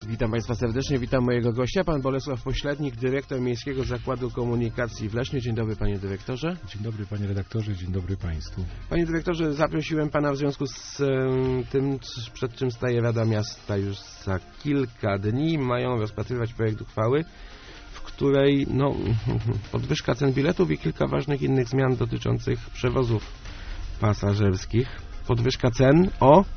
Witam Państwa serdecznie, witam mojego gościa, pan Bolesław Pośladnik, dyrektor Miejskiego Zakładu Komunikacji w Lesznie. Dzień dobry, panie dyrektorze. Dzień dobry, panie redaktorze, dzień dobry państwu. Panie dyrektorze, zaprosiłem pana w związku z tym, przed czym staje Rada Miasta już za kilka dni. Mają rozpatrywać projekt uchwały, w której podwyżka cen biletów i kilka ważnych innych zmian dotyczących przewozów pasażerskich. Podwyżka cen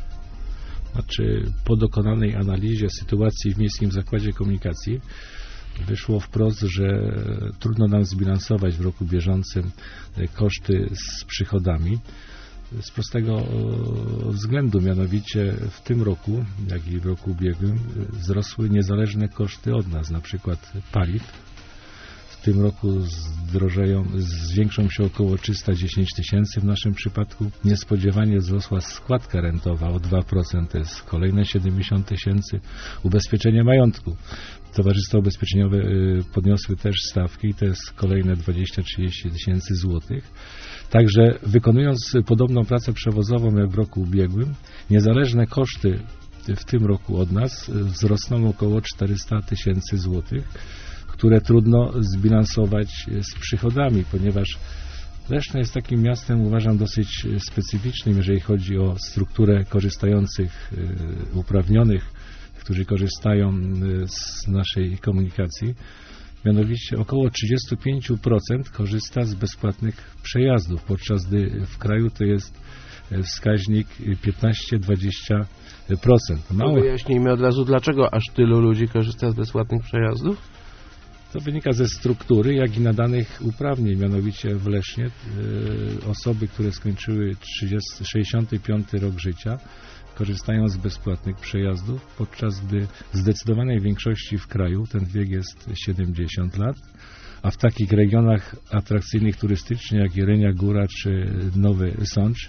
po dokonanej analizie sytuacji w Miejskim Zakładzie Komunikacji wyszło wprost, że trudno nam zbilansować w roku bieżącym koszty z przychodami. Z prostego względu, mianowicie w tym roku, jak i w roku ubiegłym, wzrosły niezależne koszty od nas, na przykład paliw. W tym roku zwiększą się około 310 tysięcy w naszym przypadku. Niespodziewanie wzrosła składka rentowa o 2%, to jest kolejne 70 tysięcy. Ubezpieczenie majątku. Towarzystwa ubezpieczeniowe podniosły też stawki i to jest kolejne 20-30 tysięcy złotych. Także wykonując podobną pracę przewozową jak w roku ubiegłym, niezależne koszty w tym roku od nas wzrosną około 400 tysięcy złotych, które trudno zbilansować z przychodami, ponieważ Leszno jest takim miastem, uważam, dosyć specyficznym, jeżeli chodzi o strukturę korzystających, uprawnionych, którzy korzystają z naszej komunikacji. Mianowicie około 35% korzysta z bezpłatnych przejazdów, podczas gdy w kraju to jest wskaźnik 15-20%. Wyjaśnijmy od razu, dlaczego aż tylu ludzi korzysta z bezpłatnych przejazdów? To wynika ze struktury, jak i nadanych uprawnień. Mianowicie w Lesznie osoby, które skończyły 65 rok życia, korzystają z bezpłatnych przejazdów, podczas gdy w zdecydowanej większości w kraju ten wiek jest 70 lat, a w takich regionach atrakcyjnych turystycznie jak Jelenia Góra czy Nowy Sącz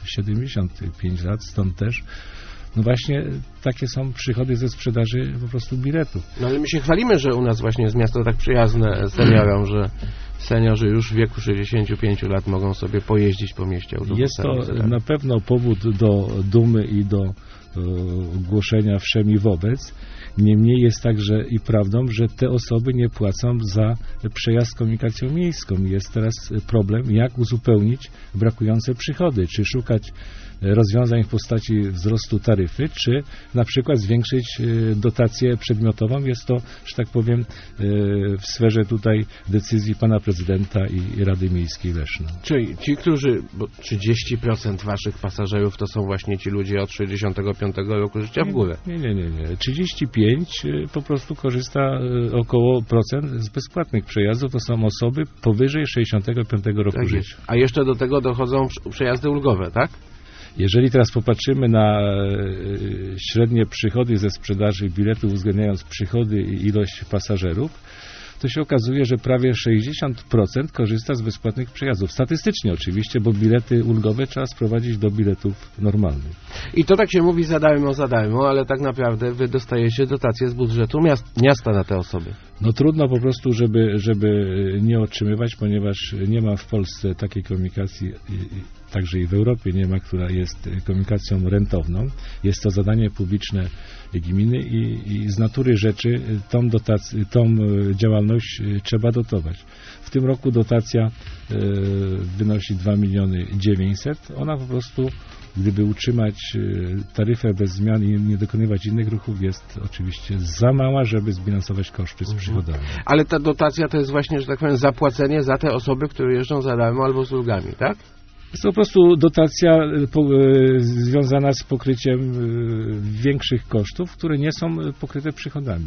75 lat, stąd też właśnie takie są przychody ze sprzedaży po prostu biletów. Ale my się chwalimy, że u nas właśnie jest miasto tak przyjazne seniorom, że seniorzy już w wieku 65 lat mogą sobie pojeździć po mieście autobusami. Jest to na pewno powód do dumy i do głoszenia wszemi wobec. Niemniej jest także i prawdą, że te osoby nie płacą za przejazd komunikacją miejską. Jest teraz problem, jak uzupełnić brakujące przychody, czy szukać rozwiązań w postaci wzrostu taryfy, czy na przykład zwiększyć dotację przedmiotową. Jest to, że tak powiem, w sferze tutaj decyzji pana prezydenta i Rady Miejskiej Leszno. Czyli ci, bo 30% waszych pasażerów to są właśnie ci ludzie od 65 roku życia w górę. Nie. 35 po prostu korzysta około procent z bezpłatnych przejazdów. To są osoby powyżej 65 roku życia. A jeszcze do tego dochodzą przejazdy ulgowe, tak? Jeżeli teraz popatrzymy na średnie przychody ze sprzedaży biletów, uwzględniając przychody i ilość pasażerów, to się okazuje, że prawie 60% korzysta z bezpłatnych przejazdów. Statystycznie oczywiście, bo bilety ulgowe trzeba sprowadzić do biletów normalnych. I to tak się mówi za darmo, ale tak naprawdę wy dostajecie dotacje z budżetu miasta na te osoby. Trudno po prostu, żeby nie otrzymywać, ponieważ nie ma w Polsce takiej komunikacji, także i w Europie nie ma, która jest komunikacją rentowną. Jest to zadanie publiczne gminy i z natury rzeczy tą działalność trzeba dotować. W tym roku dotacja wynosi 2 900 000. Ona po prostu, gdyby utrzymać taryfę bez zmian i nie dokonywać innych ruchów, jest oczywiście za mała, żeby zbilansować koszty z przychodami. Ale ta dotacja to jest właśnie, że tak powiem, zapłacenie za te osoby, które jeżdżą za darmo albo z ulgami, tak? Jest to po prostu dotacja związana z pokryciem większych kosztów, które nie są pokryte przychodami.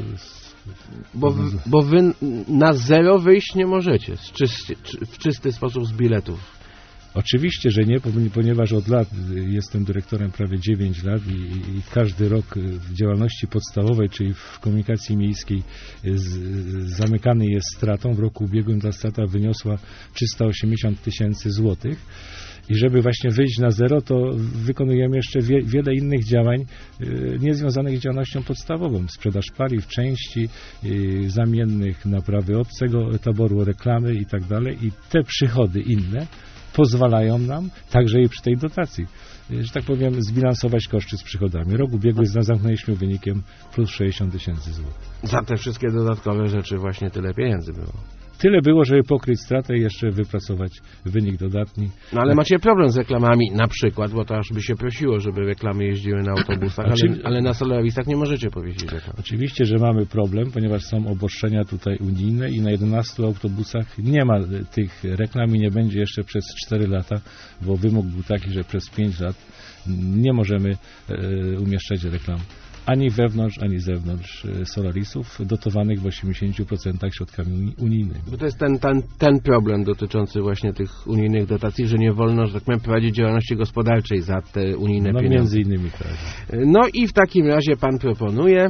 Bo wy na zero wyjść nie możecie w czysty sposób z biletów. Oczywiście, że nie, ponieważ od lat jestem dyrektorem prawie 9 lat i każdy rok w działalności podstawowej, czyli w komunikacji miejskiej zamykany jest stratą. W roku ubiegłym ta strata wyniosła 380 tysięcy złotych. I żeby właśnie wyjść na zero, to wykonujemy jeszcze wiele innych działań niezwiązanych z działalnością podstawową. Sprzedaż paliw, części zamiennych, naprawy obcego taboru, reklamy i tak dalej. I te przychody inne pozwalają nam także i przy tej dotacji że tak powiem, zbilansować koszty z przychodami. Rok ubiegły zamknęliśmy wynikiem plus 60 tysięcy złotych. Za te wszystkie dodatkowe rzeczy właśnie tyle pieniędzy było. Tyle było, żeby pokryć stratę i jeszcze wypracować wynik dodatni. No ale macie problem z reklamami na przykład, bo to aż by się prosiło, żeby reklamy jeździły na autobusach, ale na Solarisach nie możecie powiedzieć reklam. Oczywiście, że mamy problem, ponieważ są obostrzenia tutaj unijne i na 11 autobusach nie ma tych reklam i nie będzie jeszcze przez 4 lata, bo wymóg był taki, że przez 5 lat nie możemy umieszczać reklam ani wewnątrz, ani zewnątrz Solarisów, dotowanych w 80% środkami unijnymi. Bo to jest ten problem dotyczący właśnie tych unijnych dotacji, że nie wolno, że tak powiem, prowadzić działalności gospodarczej za te unijne pieniądze. Między innymi tak. No i w takim razie pan proponuje...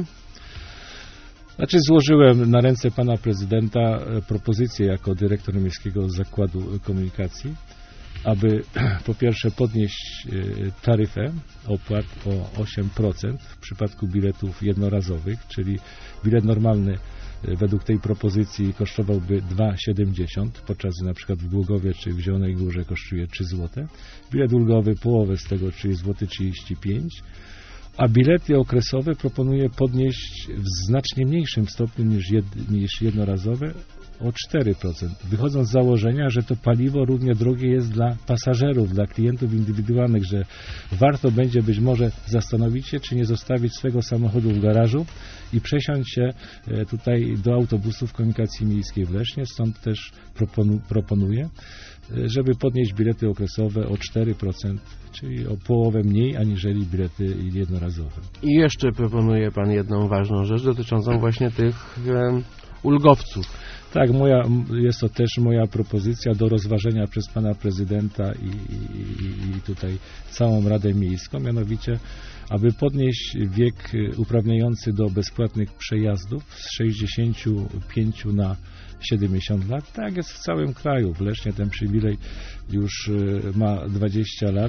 Znaczy złożyłem na ręce pana prezydenta propozycję jako dyrektor Miejskiego Zakładu Komunikacji, aby po pierwsze podnieść taryfę opłat o 8% w przypadku biletów jednorazowych, czyli bilet normalny według tej propozycji kosztowałby 2,70, podczas gdy na przykład w Głogowie czy w Zielonej Górze kosztuje 3 zł. Bilet ulgowy połowę z tego, czyli złoty 35, a bilety okresowe proponuje podnieść w znacznie mniejszym stopniu niż jednorazowe, o 4%, wychodząc z założenia, że to paliwo równie drogie jest dla pasażerów, dla klientów indywidualnych, że warto będzie być może zastanowić się, czy nie zostawić swego samochodu w garażu i przesiąść się tutaj do autobusów komunikacji miejskiej w Lesznie. Stąd też proponuję, żeby podnieść bilety okresowe o 4%, czyli o połowę mniej aniżeli bilety jednorazowe. I jeszcze proponuje pan jedną ważną rzecz dotyczącą właśnie tych ulgowców. Tak, jest to też moja propozycja do rozważenia przez pana prezydenta i tutaj całą Radę Miejską, mianowicie, aby podnieść wiek uprawniający do bezpłatnych przejazdów z 65 na 70 lat. Tak jest w całym kraju. W Lesznie ten przywilej już ma 20 lat.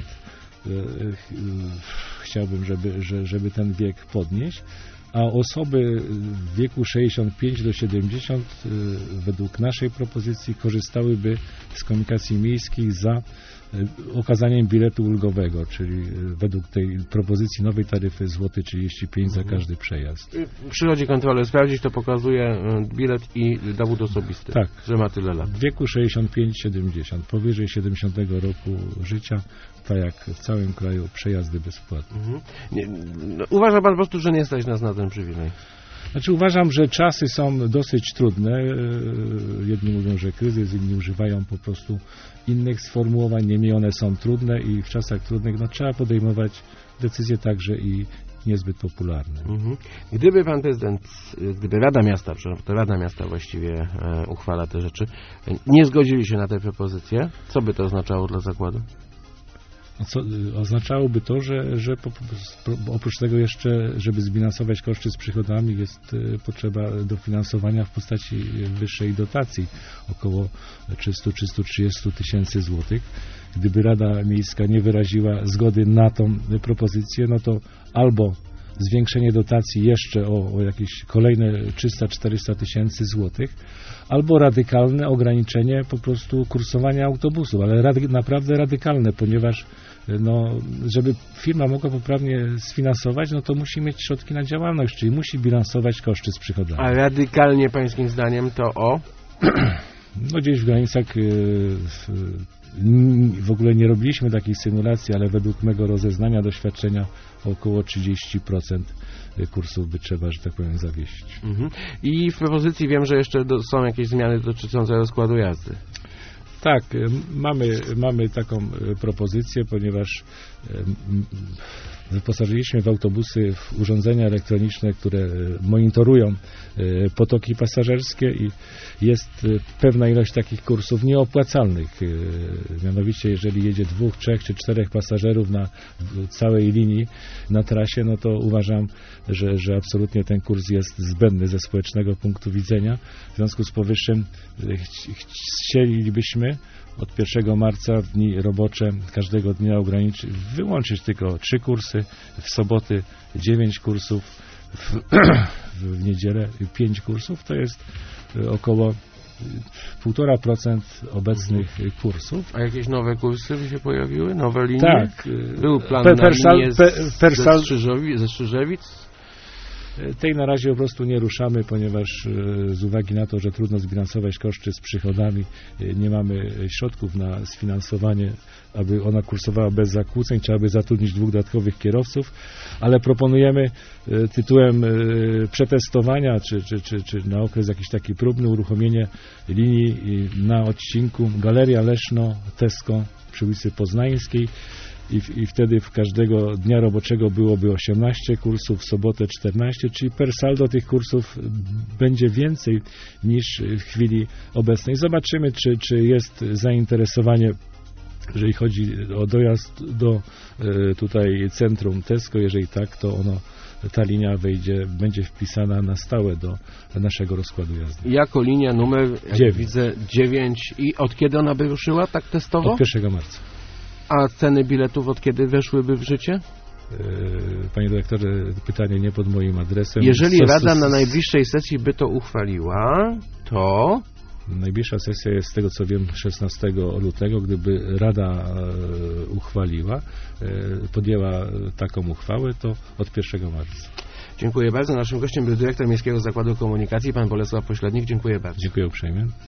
Chciałbym, żeby ten wiek podnieść. A osoby w wieku 65 do 70 według naszej propozycji korzystałyby z komunikacji miejskiej za okazaniem biletu ulgowego, czyli według tej propozycji nowej taryfy złoty 35 za każdy przejazd. Przychodzi kontrolę sprawdzić, to pokazuje bilet i dowód osobisty, tak, że ma tyle lat. W wieku 65-70, powyżej 70 roku życia, tak jak w całym kraju, przejazdy bezpłatne. Uważa pan po prostu, że nie stać nas na ten przywilej? Znaczy uważam, że czasy są dosyć trudne. Jedni mówią, że kryzys, inni używają po prostu innych sformułowań. Niemniej one są trudne i w czasach trudnych trzeba podejmować decyzje także i niezbyt popularne. Gdyby pan prezydent, gdyby Rada Miasta, to Rada Miasta właściwie uchwala te rzeczy, nie zgodzili się na te propozycje, co by to oznaczało dla zakładu? Oznaczałoby to, że oprócz tego jeszcze, żeby zbilansować koszty z przychodami, jest potrzeba dofinansowania w postaci wyższej dotacji, około 300-330 tysięcy złotych. Gdyby Rada Miejska nie wyraziła zgody na tą propozycję, no to albo zwiększenie dotacji jeszcze o jakieś kolejne 300-400 tysięcy złotych, albo radykalne ograniczenie po prostu kursowania autobusów, ale naprawdę radykalne, ponieważ żeby firma mogła poprawnie sfinansować, to musi mieć środki na działalność, czyli musi bilansować koszty z przychodami. A radykalnie pańskim zdaniem to o? Gdzieś w granicach w ogóle nie robiliśmy takiej symulacji, ale według mego rozeznania, doświadczenia około 30% kursów by trzeba, że tak powiem, zawiesić. I w propozycji wiem, że jeszcze są jakieś zmiany dotyczące rozkładu jazdy. Tak, mamy taką propozycję, ponieważ wyposażyliśmy w autobusy w urządzenia elektroniczne, które monitorują potoki pasażerskie i jest pewna ilość takich kursów nieopłacalnych. Mianowicie, jeżeli jedzie 2, 3 czy 4 pasażerów na całej linii na trasie, to uważam, że absolutnie ten kurs jest zbędny ze społecznego punktu widzenia. W związku z powyższym chcielibyśmy od 1 marca w dni robocze każdego dnia wyłączyć tylko 3 kursy, w soboty 9 kursów, w niedzielę 5 kursów. To jest około 1,5% obecnych kursów. A jakieś nowe kursy by się pojawiły? Nowe linie? Tak. Był plan na linię ze Strzyżewic? Tej na razie po prostu nie ruszamy, ponieważ z uwagi na to, że trudno zbilansować koszty z przychodami, nie mamy środków na sfinansowanie, aby ona kursowała bez zakłóceń, trzeba by zatrudnić 2 dodatkowych kierowców, ale proponujemy tytułem przetestowania, czy na okres jakiś taki próbny, uruchomienie linii na odcinku Galeria Leszno, Tesco przy ulicy Poznańskiej. I wtedy w każdego dnia roboczego byłoby 18 kursów, w sobotę 14, czyli per saldo tych kursów będzie więcej niż w chwili obecnej. Zobaczymy, czy jest zainteresowanie, jeżeli chodzi o dojazd do tutaj centrum Tesco. Jeżeli tak, to ta linia będzie wpisana na stałe do naszego rozkładu jazdy. Jako linia numer 9. Widzę 9. I od kiedy ona by ruszyła tak testowo? Od 1 marca. A ceny biletów od kiedy weszłyby w życie? Panie dyrektorze, pytanie nie pod moim adresem. Jeżeli Rada na najbliższej sesji by to uchwaliła, to... Najbliższa sesja jest, z tego co wiem, 16 lutego. Gdyby Rada uchwaliła, podjęła taką uchwałę, to od 1 marca. Dziękuję bardzo. Naszym gościem był dyrektor Miejskiego Zakładu Komunikacji, pan Bolesław Pośladnik. Dziękuję bardzo. Dziękuję uprzejmie.